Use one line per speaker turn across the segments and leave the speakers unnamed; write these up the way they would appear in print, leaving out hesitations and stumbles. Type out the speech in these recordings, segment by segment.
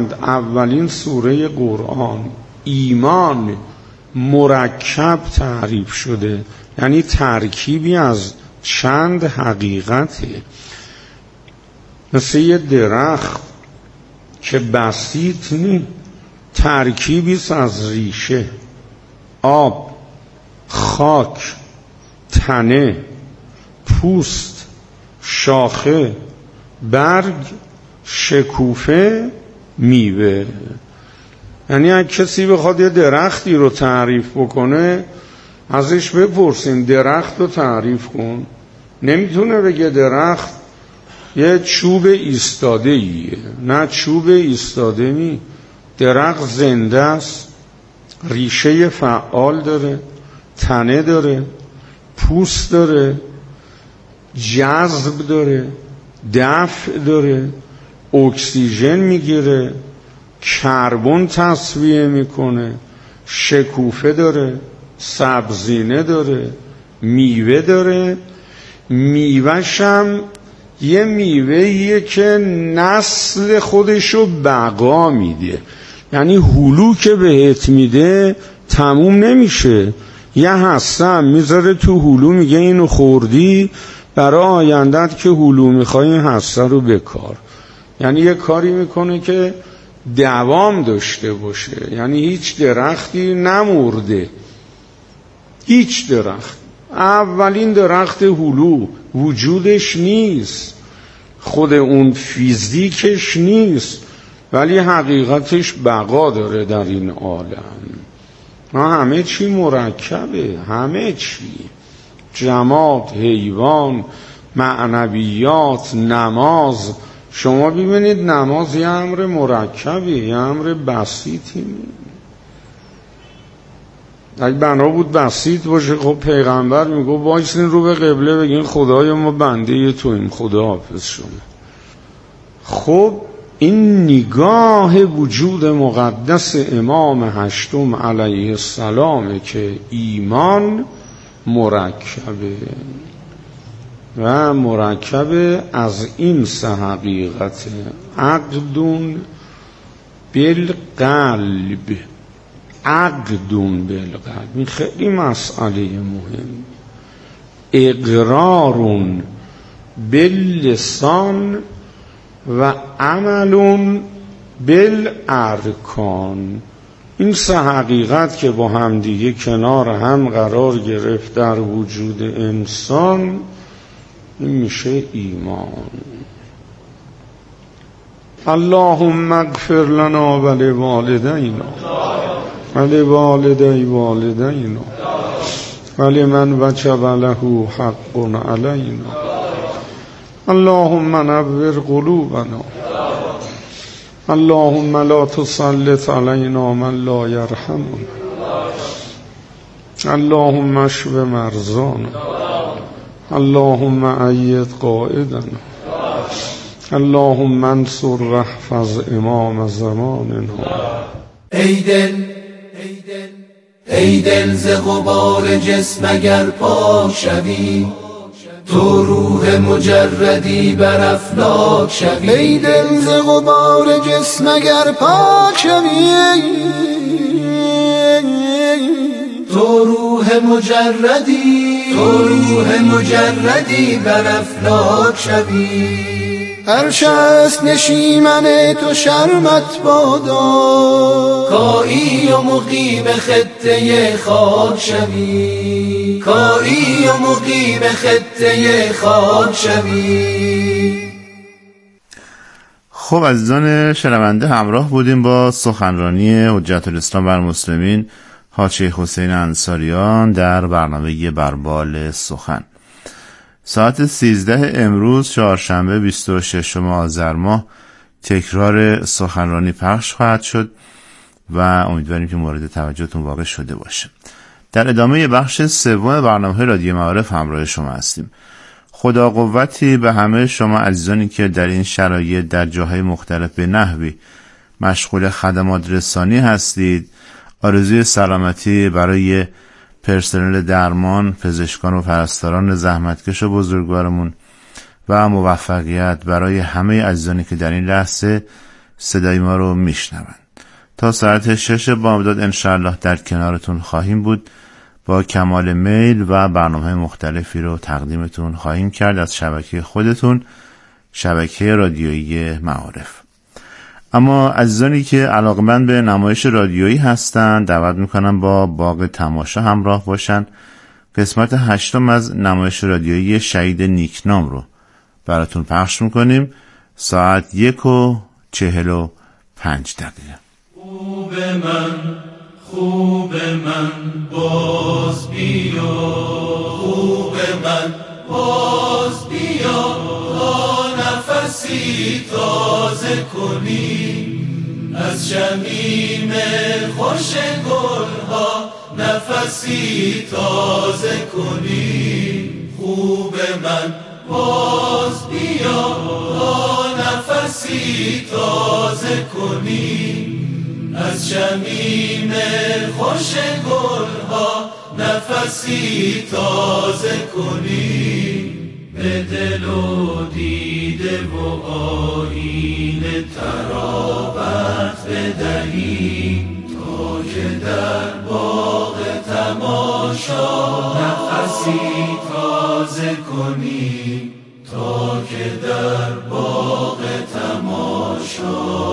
اولین سوره قرآن ایمان مرکب تعریف شده، یعنی ترکیبی از چند حقیقته. مثل یه درخت که بسیط نی، ترکیبی از ریشه، آب، خاک، تنه، پوست، شاخه، برگ، شکوفه، میوه. یعنی اگه کسی بخواد یه درختی رو تعریف بکنه ازش بپرسیم درخت رو تعریف کن، نمیتونه بگه درخت یه چوب ایستاده ایه. نه، چوب ایستاده نی، درخت زنده است، ریشه فعال داره، تنه داره، پوست داره، جذب داره، دفع داره، اکسیژن میگیره، کربن تصفیه میکنه، شکوفه داره، سبزینه داره، میوه داره. میوهش هم یه میوهیه که نسل خودشو بقا میده، یعنی هلو که بهت میده تموم نمیشه، یه هسته هم میذاره تو هلو، میگه اینو خوردی برای آیندت که هلو میخوای این هسته رو بکار. یعنی یه کاری میکنه که دوام داشته باشه، یعنی هیچ درختی نمرده، هیچ درخت. اولین درخت هلو وجودش نیست، خود اون فیزیکش نیست، ولی حقیقتش بقا داره در این عالم. همه چی مرکبه، همه چی، جماد، حیوان، معنویات، نماز. شما ببینید نماز یه امر مرکبه، یه امر بسیطی. اگه بنا بود بسیط باشه خب پیغمبر میگو وایسین رو به قبله بگین خدای ما بنده تویم، خدا حافظ شما. خب این نگاه وجود مقدس امام هشتم علیه السلام که ایمان مرکبه و مرکب از این سه حقیقت: عقدون بالقلب، عقدون بالقلب، این خیلی مسئله مهم، اقرارون باللسان و عملون بالارکان. این سه حقیقت که با هم دیگه کنار هم قرار گرفت در وجود انسان، این میشه ایمان. اللهم اغفر لنا ولوالدینا ولوالدی والدینا ولمن وجب له حق علینا. اللهم نور قلوبنا، اللهم لا تسلط علینا من لا یرحمنا، اللهم اشف مرضانا، اللهم أيد قائدنا، اللهم انصر واحفظ امام زماننا.
ای دل ز غبار جسم اگر پاک شوی، تو روح مجردی بر افلاک شوی.
ای دل ز غبار جسم اگر پاک شوی،
تو روح مجردی بر افلاک شوی.
عرش است نشیمن تو شرمت بادا،
کایی و مقیم خطه خاک شوی، کایی و مقیم خطه خاک شوی.
خب عزیزان شنونده، همراه بودیم با سخنرانی حجت الاسلام بر المسلمین حاج شیخ حسین انصاریان در برنامه بربال سخن. ساعت 13 امروز چهارشنبه 26 آذر ماه تکرار سخنرانی پخش خواهد شد و امیدواریم که مورد توجهتون واقع شده باشه. در ادامه بخش سوم برنامه رادیو معارف همراه شما هستیم. خدا قوتی به همه شما عزیزانی که در این شرایط در جاهای مختلف به نحوی مشغول خدمات رسانی هستید. آرزوی سلامتی برای پرسنل درمان، پزشکان و پرستاران زحمتکش و بزرگوارمون و موفقیت برای همه عزیزانی که در این لحظه صدای ما رو میشنوند. تا ساعت 6 بامداد انشاءالله در کنارتون خواهیم بود. با کمال میل و برنامه مختلفی رو تقدیمتون خواهیم کرد از شبکه خودتون، شبکه رادیویی معارف. اما عزیزانی که علاقمند به نمایش رادیویی هستند دعوت میکنم با باغ تماشا همراه باشن. قسمت 8 از نمایش رادیویی شهید نیکنام رو براتون پخش میکنیم. ساعت 1:45.
خوب من باز بیا، خوب من باز بیا، تا نفسی تازه کنی از شمیم خوش گلها، نفسی تازه کنی. خوب من باز بیا، تا نفسی تازه کنی از شمیم خوش گلها، نفسی تازه کنی. به دل و دیده و آیین ترابت بدهی، تا که در باغ تماشا نفسی تازه کنی، تا که در باغ تماشا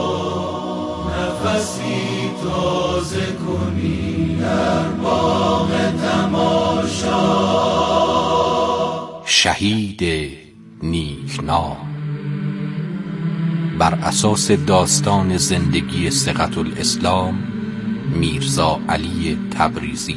نفسی تازه کنی، در باغ تماشا.
شهید نیکنام بر اساس داستان زندگی ثقة الاسلام میرزا علی تبریزی.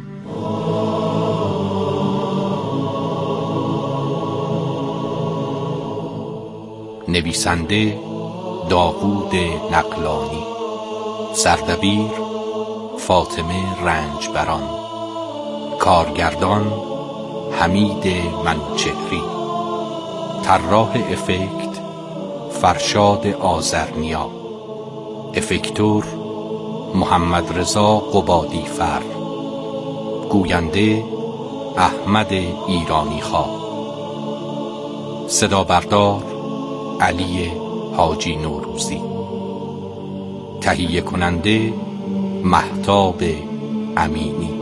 نویسنده داوود نقلانی، سردبیر فاطمه رنجبران، کارگردان حمید منوچهری، طراح افکت فرشاد آذرنیا، افکتور محمد رضا قبادی فر، گوینده احمد ایرانی خواه، صدا بردار علی حاجی نوروزی، تهیه کننده مهتاب امینی.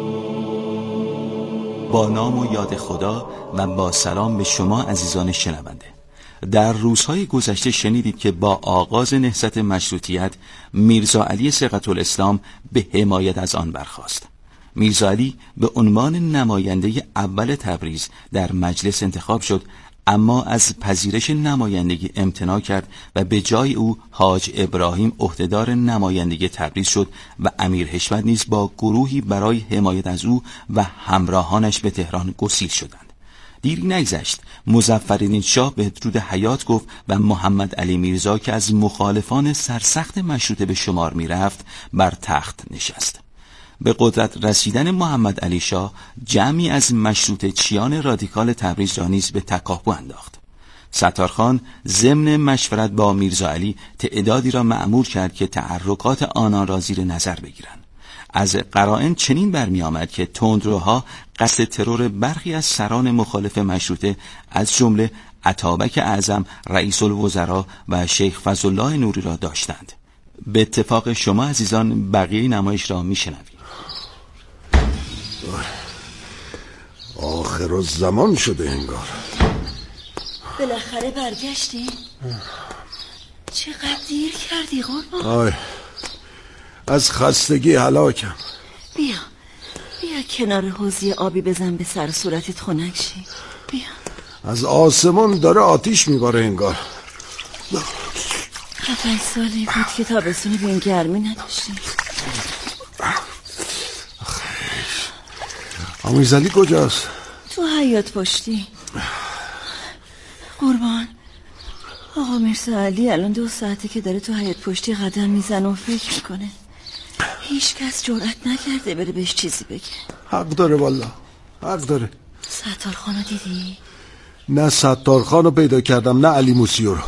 با نام و یاد خدا و با سلام به شما عزیزان شنونده. در روزهای گذشته شنیدید که با آغاز نهضت مشروطیت میرزا علی ثقة الاسلام به حمایت از آن برخاست. میرزا علی به عنوان نماینده اول تبریز در مجلس انتخاب شد، اما از پذیرش نمایندگی امتناع کرد و به جای او حاج ابراهیم عهدهدار نمایندگی تبریز شد و امیر حشمت نیز با گروهی برای حمایت از او و همراهانش به تهران گسیل شدند. دیری نگذشت مظفرالدین شاه به درود حیات گفت و محمد علی میرزا که از مخالفان سرسخت مشروطه به شمار می رفت بر تخت نشست. به قدرت رسیدن محمد علی شاه جمعی از مشروطه چیان رادیکال تبریز را نیز به تکاپو انداخت. ستارخان ضمن مشورت با میرزا علی تعدادی را مأمور کرد که تحرکات آنان را زیر نظر بگیرند. از قرائن چنین برمی آمد که تندروها قصد ترور برخی از سران مخالف مشروطه از جمله اتابک اعظم رئیس الوزراء و شیخ فضلالله نوری را داشتند. به اتفاق شما عزیزان بقیه نمایش را میشنوید.
آخر الزمان شده انگار.
بالاخره برگشتی؟ چقدر دیر کردی قربان؟
آی از خستگی هلاکم.
بیا کنار حوضی آبی بزن به سر صورتت خنک شی. بیا.
از آسمان داره آتیش میباره انگار.
7 سالی بود که تابستونی به این گرمی نداشتی.
آمیزعلی کجاست؟
تو حیاط پشتی. قربان آقا میرزا علی الان 2 ساعته که داره تو حیاط پشتی قدم میزنه و فکر میکنه. هیچ کس جرأت نکرده بره بهش چیزی بگه.
حق داره والله، حق داره.
ستارخانو دیدی؟
نه ستارخانو پیدا کردم نه علی موسیو رو.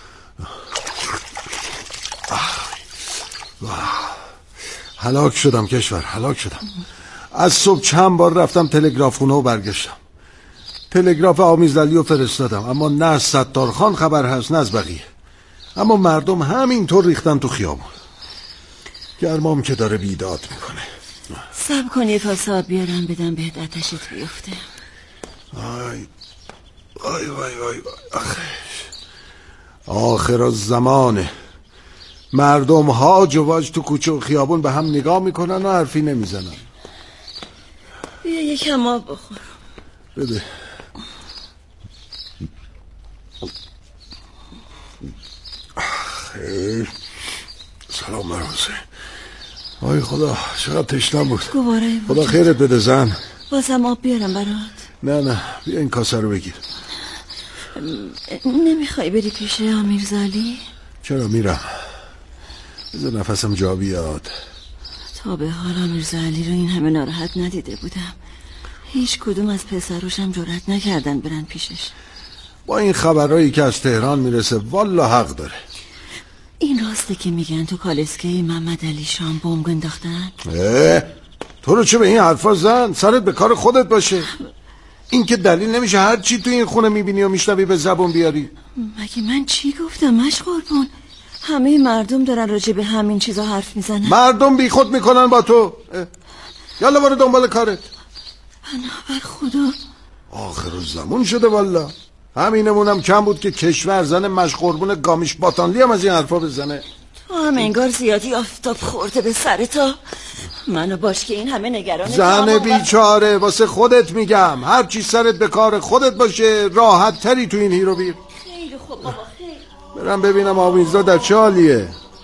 هلاک شدم کشور، هلاک شدم. از صبح چند بار رفتم تلگراف خونه و برگشتم. تلگراف آمیزعلی رو فرستادم اما نه از ستارخان خبر هست نه از بقیه. اما مردم همینطور ریختن تو خیابون. گرمام که داره بیداد میکنه.
صبر کن یه کاسه آب بیارم بدم بهت آتشت بیفته.
آی وای وای وای آخر الزمانه. مردم هاج و واج تو کوچه و خیابون به هم نگاه میکنن و حرفی نمیزنن.
بیا یکم آب بخور.
بده. خیر. سلام مرحوزه. آی خدا چقدر تشنم بود.
گواره
خدا خیرت بده زن.
بازم آب بیارم برات؟
نه بیا این کاسه رو بگیر.
نمیخوای بری پیش امیرزالی؟
چرا میرم. بذار نفسم جا بیاد.
تا به حال امیرزالی رو این همه ناراحت ندیده بودم. هیچ کدوم از پسروشم جرأت نکردن برن پیشش.
با این خبرهایی که از تهران میرسه والا حق داره.
این راسته که میگن تو کالسکه محمد علی شام بمب انداختن؟
تو رو چه به این حرفا زن؟ سرت به کار خودت باشه. این که دلیل نمیشه هر چی تو این خونه میبینی و میشنوی به زبون بیاری.
مگه من چی گفتم مش قربون؟ همه مردم دارن راجع به همین چیزا حرف میزنن.
مردم بی خود میکنن با تو. یالا برو دنبال کارت.
بنابر خدا
آخر الزمان شده والا. همینمونم کم بود که کشور زن مشقربون گامیش باتانلی هم از این حرفا بزنه.
تو هم انگار زیادی آفتاب خورده به سرتا. منو باش که این همه نگران
زن بیچاره واسه خودت میگم. هر چی سرت به کار خودت باشه راحت تری تو این هیرو بیر.
خیلی خوب بابا خیلی.
برم ببینم آویزا در چه حالیه.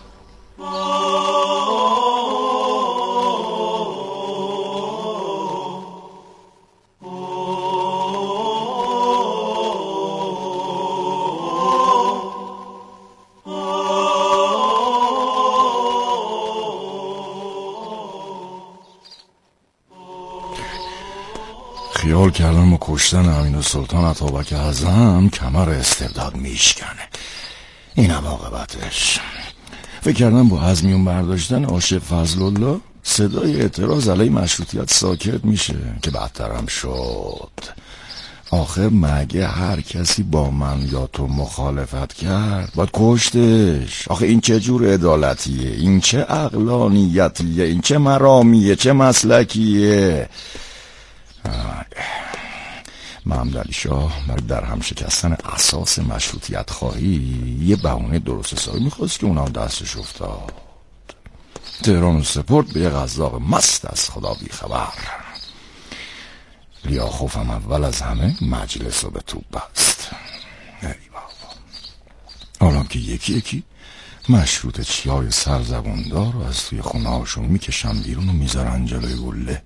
خیال کردم و کشتن امین سلطان اتابک اعظم کمر استبداد میشکنه. اینم عاقبتش. فکر کردم با ازمیون برداشتن عاشق فضل الله صدای اعتراض علیه مشروطیت ساکت میشه که بدترم شد. آخر مگه هر کسی با من یا تو مخالفت کرد باید کشتش؟ آخه این چه جور عدالتیه؟ این چه عقلانیتیه؟ این چه مرامیه؟ چه مسلکیه؟ محمد علی شاه برای در هم شکستن اساس مشروطیت خواهی یه بهونه درست حسابی میخواست که اونم دستش افتاد. تهران رو سپرد به یه قزاق مست از خدا بی خبر. لیاخوفم اول از همه مجلس رو به توپ بست. ای بابا. حالا که یکی یکی مشروط چیای سرزبوندار رو از توی خونه هاشون میکشن بیرون و میذارن جلوی گله.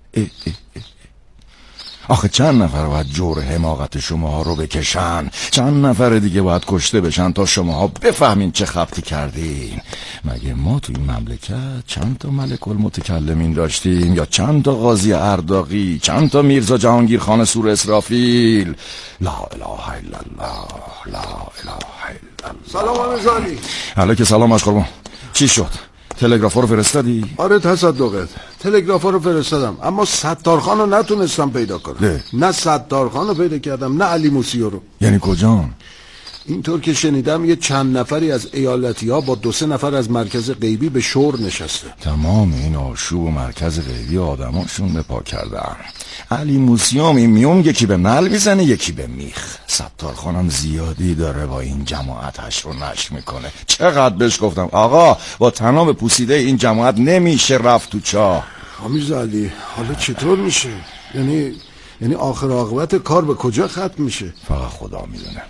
آخه چند نفر باید جور حماقت شماها رو بکشن؟ چند نفر دیگه باید کشته بشن تا شماها بفهمین چه خبطی کردین؟ مگه ما توی این مملکت چند تا ملک المتکلمین داشتیم؟ یا چند تا قاضی ارداقی؟ چند تا میرزا جهانگیر خان سور اسرافیل؟ لا اله الا الله، لا اله الا الله.
سلام امیرزالی.
علیک سلام اشقربان. چی شد؟ تلگرافا رو فرستادی؟
آره تصدقت تلگرافا رو فرستادم اما ستارخان رو نتونستم پیدا کنم. نه ستارخان رو پیدا کردم نه علی موسیو رو.
یعنی کجان؟
اینطور که شنیدم یه چند نفری از ایالتی ها با 2-3 نفر از مرکز غیبی به شور نشسته.
تمام این آشوب و مرکز غیبی آدماشون به پا کردن. علی موسیوم این میون یکی به نل میزنه یکی به میخ. ستارخانم زیادی داره با این جماعت حشر و نشر میکنه. چقدر بهش گفتم آقا با طناب پوسیده این جماعت نمیشه رفت تو چاه.
امیرزالی حالا چطور میشه؟ یعنی آخر عاقبت کار به کجا ختم میشه؟
فقط خدا میدونه.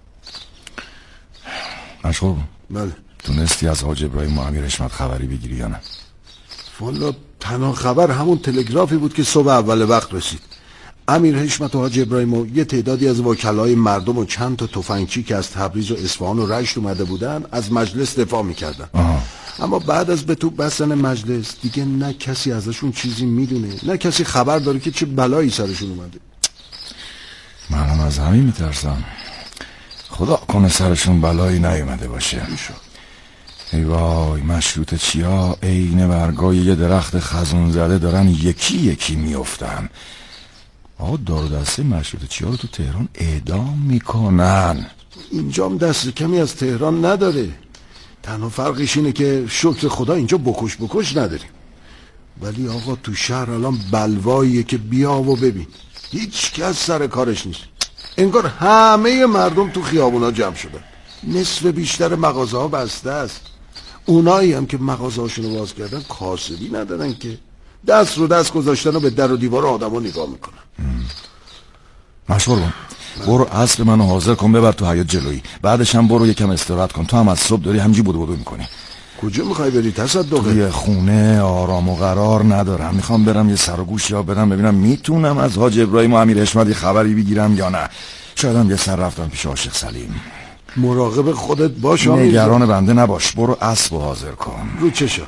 مشغول.
بله.
تونستی از حاج ابراهیم و امیر حشمت خبری بگیری یا نه؟
والا تنها خبر همون تلگرافی بود که صبح اول وقت رسید. امیر حشمت و حاج ابراهیم و یه تعدادی از وکلای مردم و چند تا تفنگچی که از تبریز و اصفهان و رشت اومده بودن از مجلس دفاع میکردن. اما بعد از به توپ بستن مجلس دیگه نه کسی ازشون چیزی میدونه نه کسی خبر داره که چه بلایی سرشون اومده.
منم از همین میترسم. خدا کنه سرشون بلایی نیومده باشه. ای وای مشروط چیا عین برگای یه درخت خزون زده دارن یکی یکی میافتن. آقا دار دسته مشروط چیا رو تو تهران اعدام میکنن.
اینجام دست کمی از تهران نداره. تنها فرقش اینه که شکر خدا اینجا بکش نداریم. ولی آقا تو شهر الان بلواییه که بیا و ببین، هیچ کس سر کارش نیست. انگار همه مردم تو خیابونا جمع شدن، نصف بیشتر مغازه ها بسته است. اونایی هم که مغازه هاشونو باز کردن کاسبی ندارن که، دست رو دست گذاشتن و به در و دیوار آدم ها نگاه میکنن.
مشغول کن، برو اسب منو حاضر کن ببر تو حیاط جلویی، بعدش هم برو یکم استراحت کن. تو هم از صبح داری همینجوری بدو میکنی.
کجا میخوای بری تصدقه؟
یه خونه آرام و قرار ندارم، میخوام برم یه سر و گوش یا بدم ببینم میتونم از حاج ابراهیم و امیر حشمت خبری بگیرم یا نه. شاید هم یه سر رفتم پیش عاشق سلیم.
مراقب خودت باش.
نگران بنده نباش، برو اسب حاضر کن.
رو چشا؟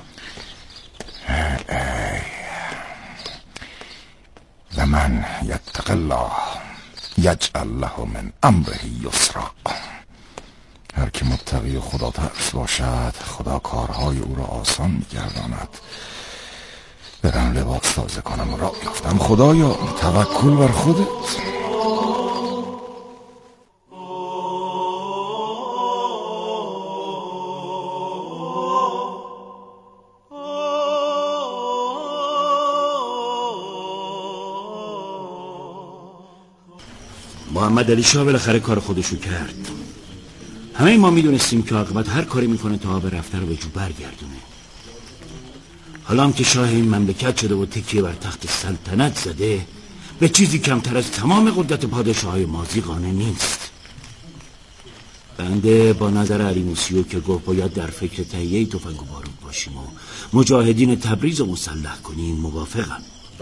و من یتق الله یجعل له من امره یسرا. هر که متقی و خدا ترس باشد خدا کارهای او را آسان می‌گرداند. برم لباس تازه کنم و راه یافتم. خدایا توکل بر خودت.
محمد علی شاه بالاخره کار خودشو کرد. همه ما میدونستیم که عاقبت هر کاری میکنه تا آب رفته رو به جو برگردونه. حالا هم که شاه این مملکت شده و تکیه بر تخت سلطنت زده، به چیزی کمتر از تمام قدرت پادشاه‌های ماضی قانع نیست. بنده با نظر علی موسیو که گفت باید در فکر تهیه تفنگ و بارود باشیم و مجاهدین تبریز رو مسلح کنیم موافقم.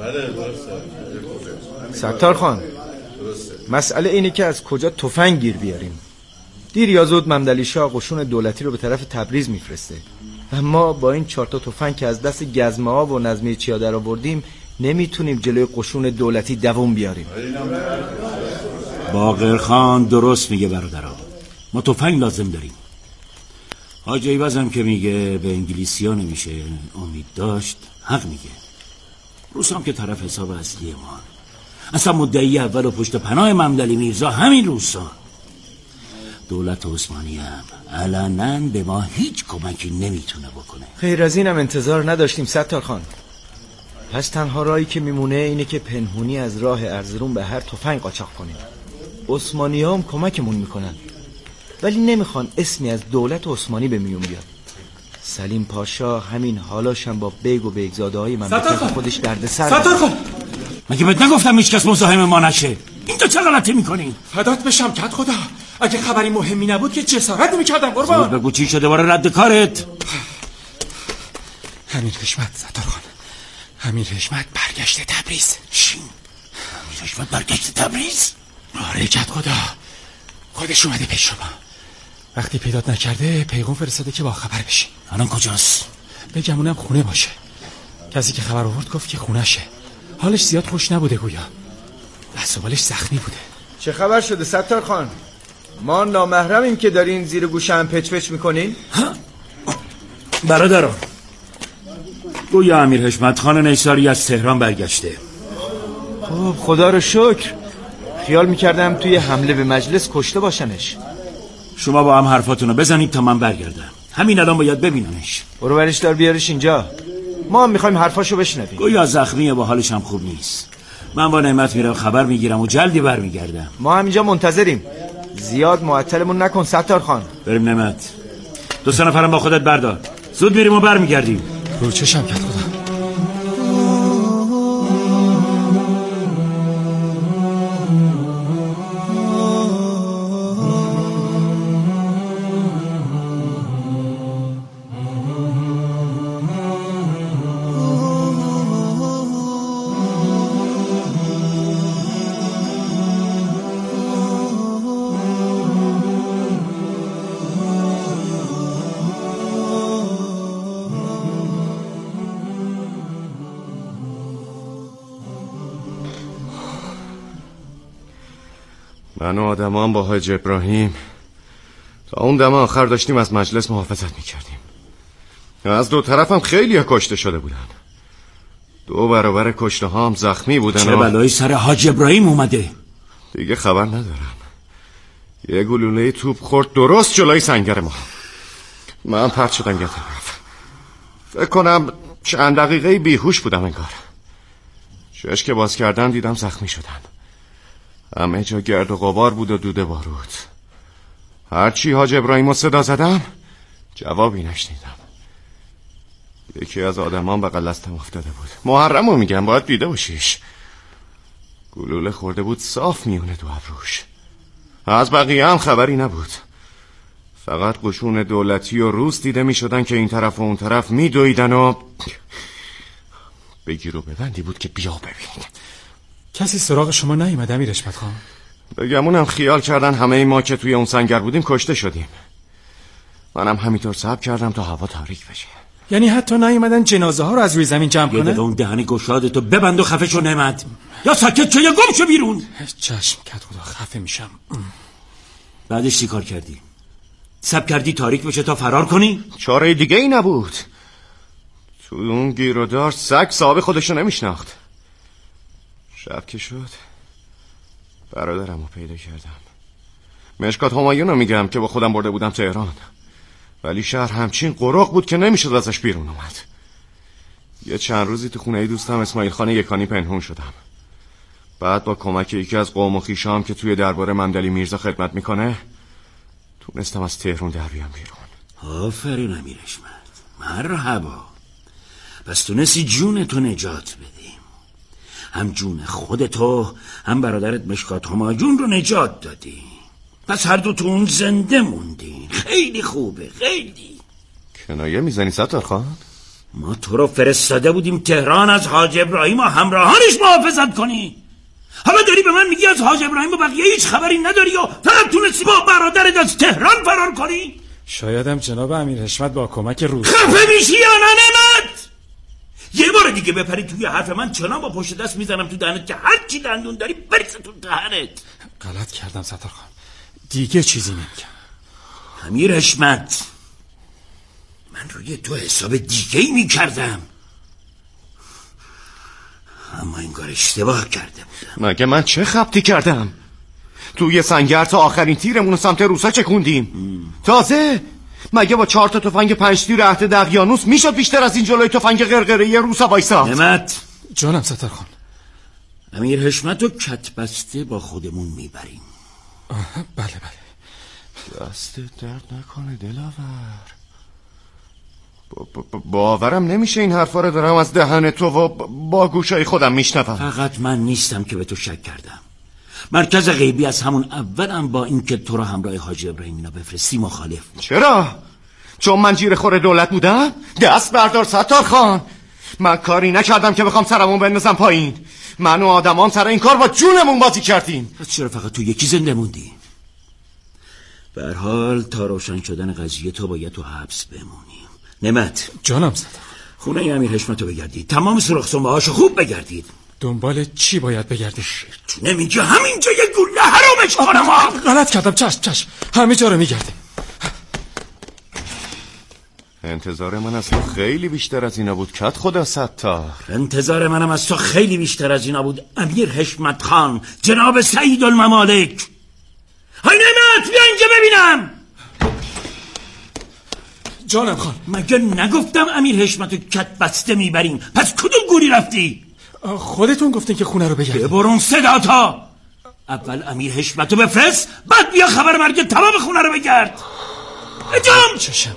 ستار خان، مسئله اینه که از کجا تفنگ گیر بیاریم. دیر یا زود ممدلی شاه قشون دولتی رو به طرف تبریز میفرسته. اما با این 4 تا تفنگ که از دست گزمه ها و نظمی چیا در آوردیم نمیتونیم جلوی قشون دولتی دووم بیاریم.
باقر خان درست میگه برادران، ما تفنگ لازم داریم. حاج ایوز هم که میگه به انگلیسی ها نمیشه امید داشت حق میگه. روس هم که طرف حساب اصلی ما، اصلا مدعی اول و پشت پناه ممدلی میرزا همین روسا. دولت عثمانی هم علنا به ما هیچ کمکی نمیتونه بکنه.
خیر از اینم انتظار نداشتیم ستار خان. پس تنها راهی که میمونه اینه که پنهونی از راه ارزروم به هر تفنگ قاچاق کنیم. عثمانی هم کمکمون میکنن ولی نمیخوان اسمی از دولت عثمانی به میون بیاد. سلیم پاشا همین حالاش هم با بیگ و بیگزاده های مملکت خودش دردسر.
ستار خان، مگه بهت نگفتم هیچ کس مزاحم ما نشه؟ این تو چه غلطی میکنی؟
فدات بشم کت خدا، اگه خبری مهمی نبود که جسارت نمیکردم قربان.
بگو چی شده برای رد کارت؟
امیر حشمت ستار خان، امیر حشمت برگشته تبریز.
چی؟ امیر حشمت برگشته تبریز؟
آره کت خدا، خودش اومده پیش شما. وقتی پیدات نکرده پیغام فرستاده که با خبر بشین.
الان کجاست؟
بگمونم خونه باشه. کسی که خبر آورد گفت که خونهشه. حالش زیاد خوش نبوده گویا، دست و بالش زخمی بوده.
چه خبر شده ستار خان؟ ما نامحرمیم که دارین زیر گوشم پچ پچ میکنین؟
برادران، گویا امیر حشمت خان نیساری از تهران برگشته.
خب خدا رو شکر. خیال میکردم توی حمله به مجلس کشته باشنش.
شما با هم حرفاتونو بزنید تا من برگردم. همین الان باید ببینمش.
برو برش دار بیارش اینجا، ما هم میخوایم حرفاشو بشنویم.
گویا زخمیه با حالش هم خوب نیست. من با نعمت میرم خبر میگیرم و جلدی برمیگردم.
ما هم اینجا منتظریم، زیاد معطلمون نکن ستار خان.
بریم نعمت. 2 نفرم با خودت بردار، زود میریم و برمیگردیم.
رو چشم کت خدا.
من و آدمان با حاج ابراهیم تا اون دم آخر داشتیم از مجلس محافظت میکردیم. از 2 طرفم خیلی کشته شده بودن. 2 برابر کشته ها هم زخمی بودن.
چه بلایی سر حاج ابراهیم اومده؟
دیگه خبر ندارم. یه گلوله توپ خورد درست جلوی سنگر ما. من پرت شدم یه طرف. فکر کنم چند دقیقه بیهوش بودم انگار. چشم که باز کردم دیدم زخمی شدم. همه جا گرد و غبار بود و دود بارود. هرچی حاج ابراهیمو صدا زدم جوابی نشنیدم. یکی از آدمان بغل دستم افتاده بود. محرمو میگم، باید دیده باشیش. گلوله خورده بود صاف میونه دو ابروش. از بقیه هم خبری نبود. فقط قشون دولتی و روس دیده میشدن که این طرف و اون طرف میدویدن و بگیر و ببندی بود که بیا ببین.
کسی سراغ شما نیومد امیر حشمت خان؟
بگمونم خیال کردن همه ما که توی اون سنگر بودیم کشته شدیم. منم همینطور صبر کردم تا هوا تاریک بشه.
یعنی حتی نیومدن جنازه ها رو از روی زمین جمع کنن؟
یه دقیقه اون دهن گشادتو ببند و خفه شو نعمت. یا ساکت شو یا گم شو بیرون.
چشم کت خدا، خفه میشم.
بعدش چی کار کردی؟ سب کردی تاریک بشه تا فرار کنی؟
چاره دیگه ای نبود. تو اون گیرودار سگ صاحب خودشو نمیشناخت. شب که شد برادرم رو پیدا کردم. مشکات همایون رو میگم که با خودم برده بودم تهران، ولی شهر همچین قرق بود که نمیشد ازش بیرون اومد. یه چند روزی تو خونه دوستم اسماعیل خان یکانی پنهون شدم. بعد با کمک یکی از قوم و خویشام که توی دربار ممدلی میرزا خدمت میکنه تونستم از تهران در بیام بیرون.
آفرین امیر حشمت، مرحبا. پس تونستی جون تو نجات بدی. هم جون خودتو هم برادرت مشکات همایون رو نجات دادی. پس هر دوتون زنده موندین. خیلی خوبه، خیلی.
کنایه میزنی ستار خان؟
ما تو رو فرستاده بودیم تهران از حاج ابراهیم و همراهانش محافظت کنی. حالا داری به من میگی از حاج ابراهیم و بقیه هیچ خبری نداری و فقط تونستی با برادرت از تهران فرار کنی؟
شایدم جناب امیر حشمت با کمک روس.
خفه میشی یا نه نعمت؟ یه بار دیگه بپری توی حرف من چنان با پشت دست میزنم تو دهنت که هر چی دندون داری برسه تو دهنت.
غلط کردم ستار خان، دیگه چیزی نمیگم.
امیر حشمت، من روی تو حساب دیگه ای میکردم، اما انگار اشتباه کرده بودم.
مگه من چه خبطی کردم؟ توی سنگر تا آخرین تیرمون سمت روسا چکوندیم. تازه مگه با 4 تا تفنگ 5 تیر عهد دقیانوس میشد بیشتر از این جلوی تفنگ قرقره روسا وایسا؟
نعمت
جانم ستار خان.
امیر حشمت و کت بسته با خودمون میبریم.
بله بله.
دست درد نکنه دلاور. باورم نمیشه این حرفا رو دارم از دهن تو و با گوشای خودم میشنوم.
فقط من نیستم که به تو شک کردم. مرکز غیبی از همون اولم با اینکه تو رو همراه حاج ابراهیم اینا بفرستی مخالف بود.
چرا؟ چون من جیر خور دولت بودم؟ دست بردار ستار خان. من کاری نکردم که بخوام سرمون بندازم پایین. من و آدمان سر این کار با جونمون بازی کردیم.
پس چرا فقط تو یکی زنده موندی؟ به هر حال تا روشن شدن قضیه تو باید تو حبس بمونی. نعمت
جانم ستار.
خونه امیر حشمت رو بگردید، تمام سرخ هاشو خوب بگردید.
دنبال چی باید بگردید؟
نمیگه همینجا یه گوله حرامش کنم.
غلط کردم. چشم همه جا رو میگردیم.
انتظار من از تو خیلی بیشتر از اینا بود کت خدا ستار.
انتظار منم از تو خیلی بیشتر از اینا بود امیر حشمت خان، جناب سید الممالک. های نعمت بیا اینجا ببینم.
جانم خان.
مگه نگفتم امیر حشمت رو کت بسته میبریم؟ پس کدوم گوری رفتی؟
خودتون گفتین که خونه رو بگردیم.
ببرون صدا تا. اول امیر حشمت رو بفرست، بعد بیا خبر مرگ تمام خونه رو بگرد. اجام.
چشم.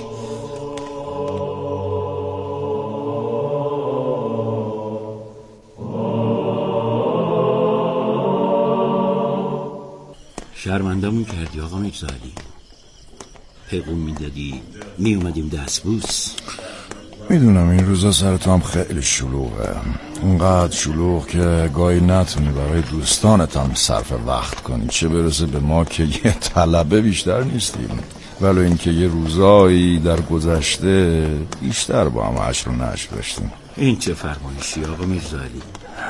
شرمندمون کردی آقا میرزاعلی. پیغام میدادی میومدیم دستبوس.
میدونم این روزا سر تو هم خیلی شلوغه، اونقدر شلوغ که گاهی نتونی برای دوستانت هم صرف وقت کنی، چه برسه به ما که یه طلبه بیشتر نیستیم. ولی اینکه یه روزایی در گذشته بیشتر با هم عشر و نشر داشتیم.
این چه فرمایشی آقا میرزاعلی؟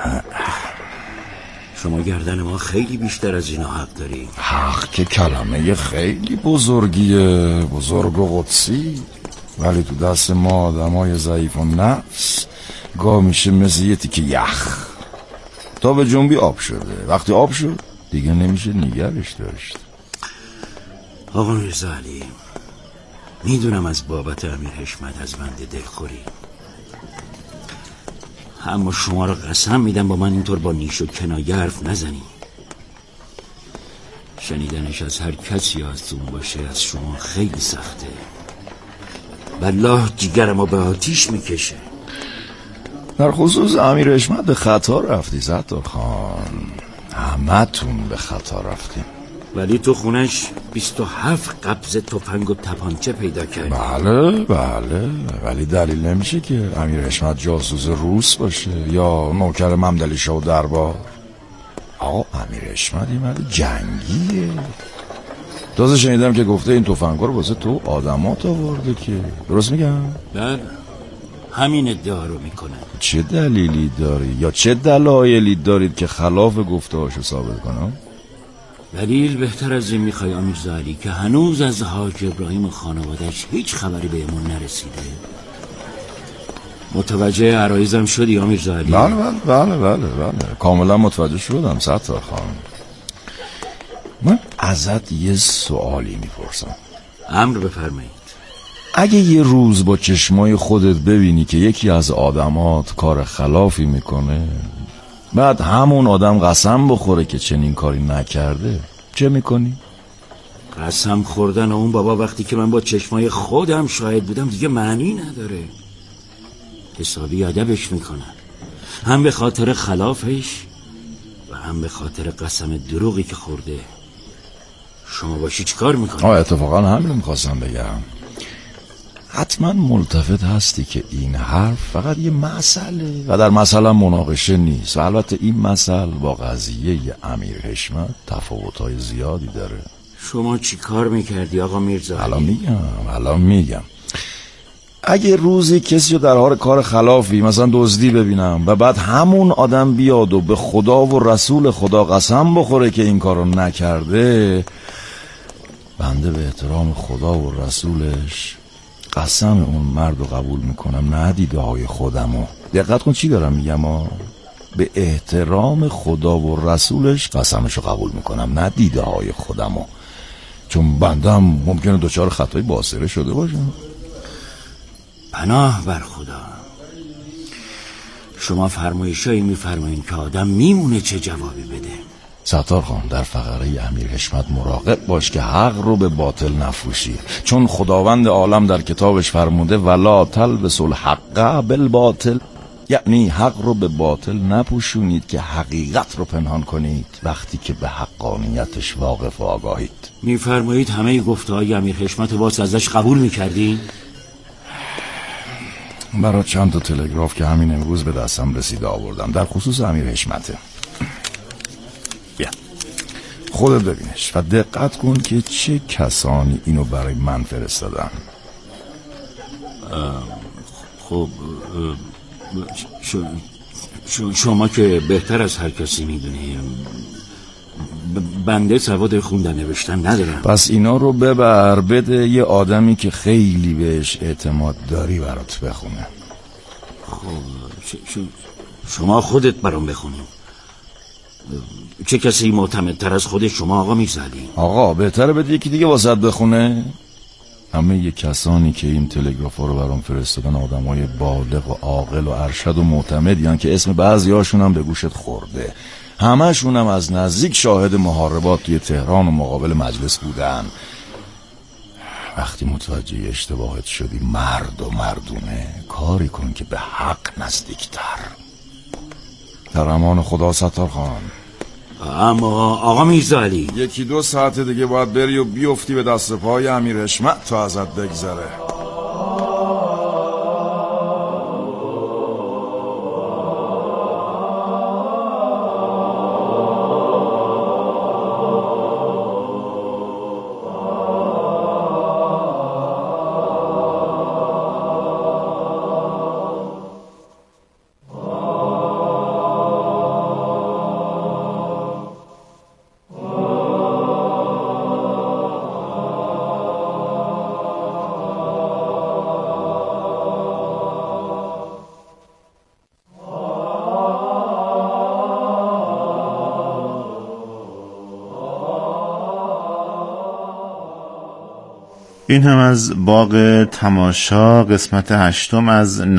شما گردن ما خیلی بیشتر از اینا حق داری.
حق که کلمه خیلی بزرگیه، بزرگ و قدسی، ولی تو دست ما آدمای ضعیف و نفس گاه میشه مثل یه تیکه یخ. تا به جنبی آب شده، وقتی آب شد دیگه نمیشه نگرش داشت.
آقا میرزاعلی، میدونم از بابت امیر حشمت از بنده دلخوری، اما شما رو قسم میدم با من اینطور با نیش و کنایه حرف نزنی. شنیدنش از هر کسی از اون باشه از شما خیلی سخته. والله جیگرمو به آتیش میکشه.
در خصوص امیر حشمت به خطا رفتی ستار خان، همه تون به خطا رفتیم.
ولی تو خونش 27 قبض تفنگ و تپانچه پیدا کردی.
بله ولی دلیل نمیشه که امیر حشمت جاسوس روس باشه یا نوکر ممدلی شاه و دربار. آقا امیر حشمت یه مرد جنگیه. تازه شنیدم که گفته این تفنگا رو واسه تو آدمات آورده، که درست میگم؟
بله همین ادعا رو میکنه.
چه دلیلی داری یا چه دلایلی دارید که خلاف گفته‌هاشو ثابت کنم؟
دلیل بهتر از این میخوای آمیرزا علی که هنوز از حاج ابراهیم و خانوادهش هیچ خبری بهمون نرسیده؟ متوجه عرایزم شدی آمیرزا علی؟
بله کاملا متوجه شدم ستار خان. من ازت یه سوالی میپرسم.
امر بفرمایید.
اگه یه روز با چشمای خودت ببینی که یکی از آدمات کار خلافی میکنه، بعد همون آدم قسم بخوره که چنین کاری نکرده، چه میکنی؟
قسم خوردن اون بابا وقتی که من با چشمای خودم شاهد بودم دیگه معنی نداره. حسابی ادبش میکنم، هم به خاطر خلافش و هم به خاطر قسم دروغی که خورده. شما باشی چی کار میکنی؟
اتفاقا همین میخواستم بگم. حتما ملتفت هستی که این حرف فقط یه مسئله و در مسئله مناقشه نیست، و البته این مسئله با قضیه امیر حشمت تفاوت‌های زیادی داره.
شما چی کار میکردی آقا میرزا؟
الان میگم. اگه روزی کسی رو در حال کار خلافی مثلا دزدی ببینم و بعد همون آدم بیاد و به خدا و رسول خدا قسم بخوره که این کارو نکرده، بنده به احترام خدا و رسولش قسم اون مرد رو قبول میکنم، نه دیده های خودمو. دقت کن چی دارم میگم به احترام خدا و رسولش قسمش رو قبول میکنم، نه دیده های خودمو، چون بنده هم ممکنه دچار خطای باصره شده باشم.
پناه بر خدا. شما فرمایشایی میفرمایین که آدم میمونه چه جوابی بده.
ستار خان، در فقره امیر حشمت مراقب باش که حق رو به باطل نفروشی، چون خداوند عالم در کتابش فرموده ولا تلبسوا الحق بالباطل، یعنی حق رو به باطل نپوشونید که حقیقت رو پنهان کنید وقتی که به حقانیتش واقف و آگاهید.
میفرمایید همه گفته‌های امیر حشمت باز ازش قبول میکردین؟
برای چند تا تلگراف که همین امروز به دستم رسیده آوردم در خصوص امیر حشمته. بیا خودت ببینش و دقت کن که چه کسانی اینو برای من فرستادن.
خب شما که بهتر از هر کسی میدونی، بنده سواد خوندن نوشتن ندارم.
پس اینا رو ببر بده یه آدمی که خیلی بهش اعتماد داری برات بخونه.
خب شما خودت برام بخونی. چه کسی معتمدتر از خود شما آقا میزدی؟
آقا بهتره بده یکی دیگه واسط بخونه. همه یه کسانی که این تلگراف ها رو برام فرستادن آدمای بالغ و عاقل و ارشد و معتمدین که اسم بعضیاشون هم به گوشت خورده. همشون هم از نزدیک شاهد محاربات توی تهران و مقابل مجلس بودن. وقتی متوجه اشتباهت شدی مرد و مردونه، کاری کن که به حق نزدیکتر. در امان خدا ستار خان.
اما آقا میرزا علی،
1-2 ساعت دیگه باید بری و بیفتی به دست پای امیر حشمت تا ازت بگذره.
این هم از باغ تماشا، قسمت 8 از